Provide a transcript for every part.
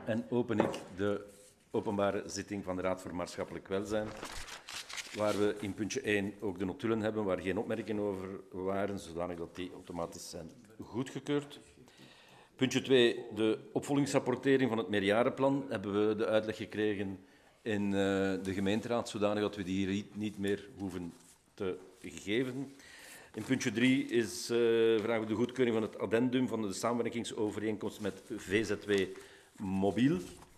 En open ik de openbare zitting van de Raad voor Maatschappelijk Welzijn, waar we in puntje 1 ook de notulen hebben, waar geen opmerkingen over waren, zodanig dat die automatisch zijn goedgekeurd. Puntje 2, de opvolgingsrapportering van het meerjarenplan, hebben we de uitleg gekregen in de gemeenteraad, zodanig dat we die hier niet meer hoeven te geven. In puntje 3 vragen we de goedkeuring van het addendum van de samenwerkingsovereenkomst met VZW Mobiel.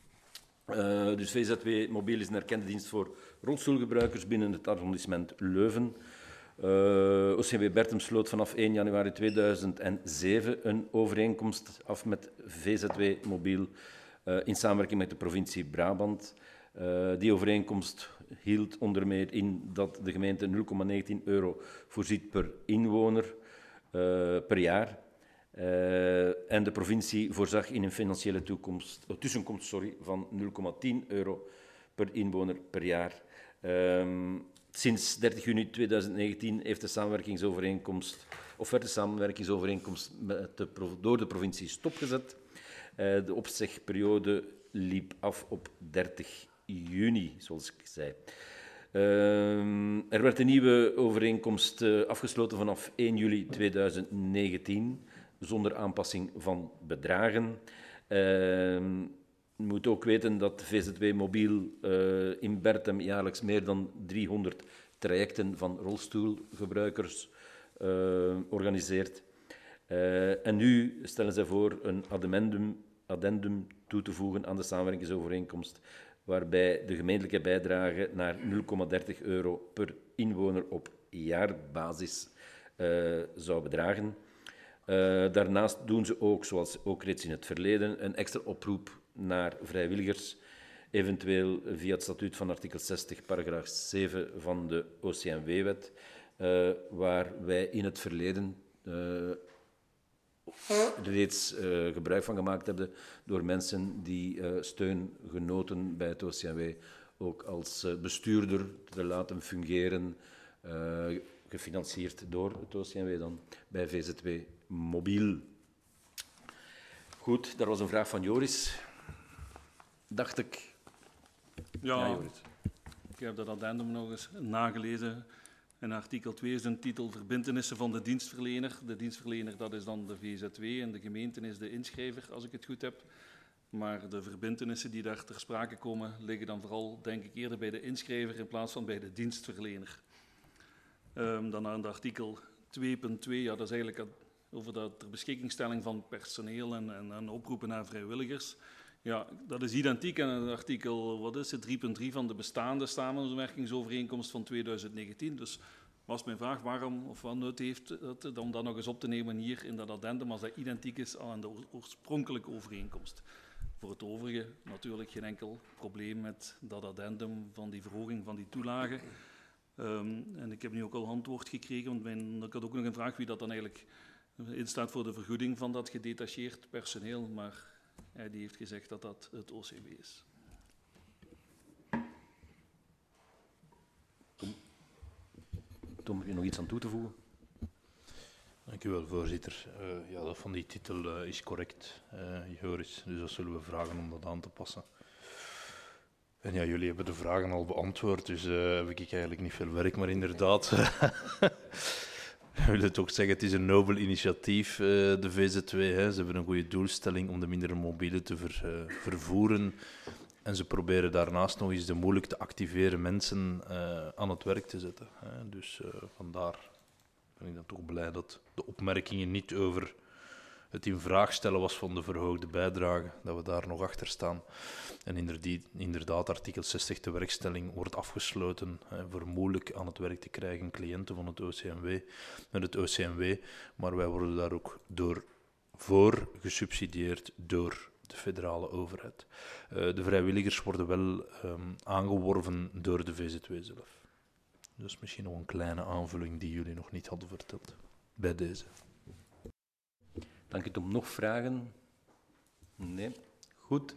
Dus VZW Mobiel is een erkende dienst voor rolstoelgebruikers binnen het arrondissement Leuven. OCW Bertem sloot vanaf 1 januari 2007 een overeenkomst af met VZW Mobiel in samenwerking met de provincie Brabant. Die overeenkomst hield onder meer in dat de gemeente €0,19 voorziet per inwoner per jaar. En de provincie voorzag in een financiële tussenkomst van €0,10 per inwoner per jaar. Sinds 30 juni 2019 heeft de samenwerkingsovereenkomst, werd de samenwerkingsovereenkomst door de provincie stopgezet. De opzegperiode liep af op 30 juni, zoals ik zei. Er werd een nieuwe overeenkomst afgesloten vanaf 1 juli 2019, zonder aanpassing van bedragen. Je moet ook weten dat VZW Mobiel in Bertem jaarlijks meer dan 300 trajecten van rolstoelgebruikers organiseert. En nu stellen zij voor een addendum toe te voegen aan de samenwerkingsovereenkomst, waarbij de gemeentelijke bijdrage naar €0,30 per inwoner op jaarbasis zou bedragen. Daarnaast doen ze ook, zoals ook reeds in het verleden, een extra oproep naar vrijwilligers, eventueel via het statuut van artikel 60, paragraaf 7 van de OCMW-wet, waar wij in het verleden reeds gebruik van gemaakt hebben door mensen die steun genoten bij het OCMW, ook als bestuurder te laten fungeren, gefinancierd door het OCMW dan, bij VZW Mobiel. Goed, daar was een vraag van Joris, dacht ik. Ja, Joris. Ik heb dat addendum nog eens nagelezen. In artikel 2 is een titel verbintenissen van de dienstverlener. De dienstverlener, dat is dan de VZW en de gemeente is de inschrijver, als ik het goed heb. Maar de verbintenissen die daar ter sprake komen, liggen dan vooral, denk ik, eerder bij de inschrijver in plaats van bij de dienstverlener. Dan aan de artikel 2.2, ja, dat is eigenlijk over de ter beschikkingstelling van personeel en oproepen naar vrijwilligers. Ja, dat is identiek aan het artikel 3.3 van de bestaande samenwerkingsovereenkomst van 2019. Dus was mijn vraag waarom of wat nut heeft het om dat nog eens op te nemen hier in dat addendum als dat identiek is aan de oorspronkelijke overeenkomst. Voor het overige natuurlijk geen enkel probleem met dat addendum van die verhoging van die toelage. En ik heb nu ook al antwoord gekregen, want ik had ook nog een vraag wie dat dan eigenlijk instaat voor de vergoeding van dat gedetacheerd personeel, maar die heeft gezegd dat dat het OCW is. Tom, heb je nog iets aan toe te voegen? Dank u wel, voorzitter. Ja, dat van die titel is correct, Joris. Dus dat zullen we vragen om dat aan te passen. En ja, jullie hebben de vragen al beantwoord, dus heb ik eigenlijk niet veel werk, maar inderdaad... Ik wil het ook zeggen, het is een nobel initiatief, de VZW. Hè. Ze hebben een goede doelstelling om de mindere mobielen te vervoeren. En ze proberen daarnaast nog eens de moeilijk te activeren mensen aan het werk te zetten. Hè. Dus vandaar ben ik dan toch blij dat de opmerkingen niet over het in vraag stellen was van de verhoogde bijdrage, dat we daar nog achter staan. En inderdaad, artikel 60, de werkstelling wordt afgesloten voor moeilijk aan het werk te krijgen cliënten van het OCMW, maar wij worden daar ook voor gesubsidieerd door de federale overheid. De vrijwilligers worden wel aangeworven door de VZW zelf. Dus misschien nog een kleine aanvulling die jullie nog niet hadden verteld bij deze. Dank u, Tom. Nog vragen? Nee. Goed.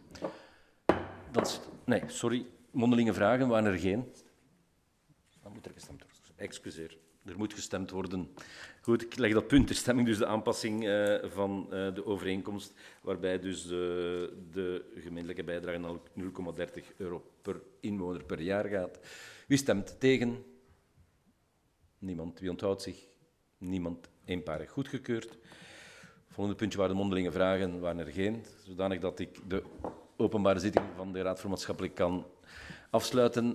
Mondelinge vragen waren er geen. Dan moet er gestemd worden. Excuseer. Er moet gestemd worden. Goed, ik leg dat punt ter stemming, dus de aanpassing van de overeenkomst, waarbij dus de gemeentelijke bijdrage naar 0,30 euro per inwoner per jaar gaat. Wie stemt tegen? Niemand. Wie onthoudt zich? Niemand. Eenparig goedgekeurd. Volgende puntje waren de mondelinge vragen, waren er geen. Zodanig dat ik de openbare zitting van de Raad voor Maatschappelijk kan afsluiten